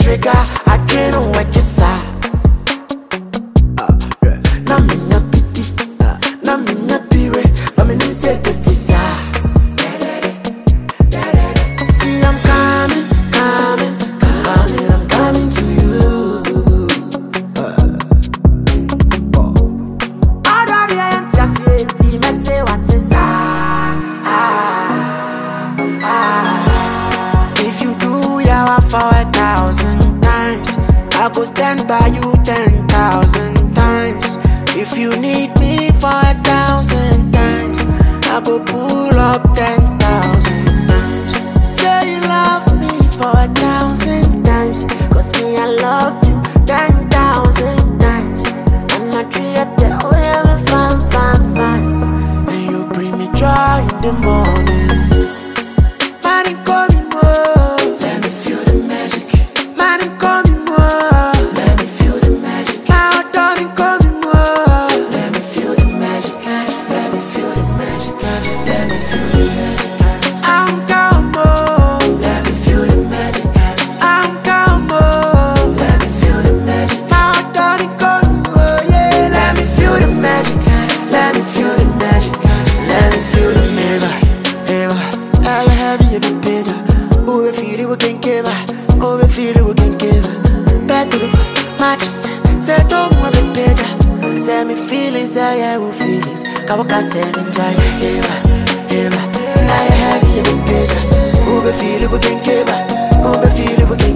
trigger, I can't know what you saw. Na minha piti, na minha piwe, but me need say this desire. See I'm coming, coming, coming, I'm coming to you. All of the empty, I see empty, me tell what's inside. If you do yawa for 1,000 times, I go stand by you 10,000 times. If you need me for 1,000 times, I go pull up 10,000 times. Say you love me for 1,000 times, cause me I love you 10,000 times. And I treat the oh yeah, me fine, fine, fine. And you bring me joy in the morning. Man, call me more. Let me feel the magic. Man, call me more. Let me feel the magic. My darling, call me more. Let me feel the magic. Let me feel the magic. Let me feel the magic. I'm calm more. Let me feel the magic. I'm calm more. Let me feel the magic. My darling, call me more. Yeah, let me feel the magic. Let me feel the magic. Let me feel the magic. I have you be better. Oh, we feel it, we can give her. Oh, we feel it, we can give her. Better, matches. Say, don't want to be better. Say, me feelings, say, yeah, we feelings. Kawaka said, enjoy. I have you be better. Oh, we feel it, we can give her. Oh, we feel it, we can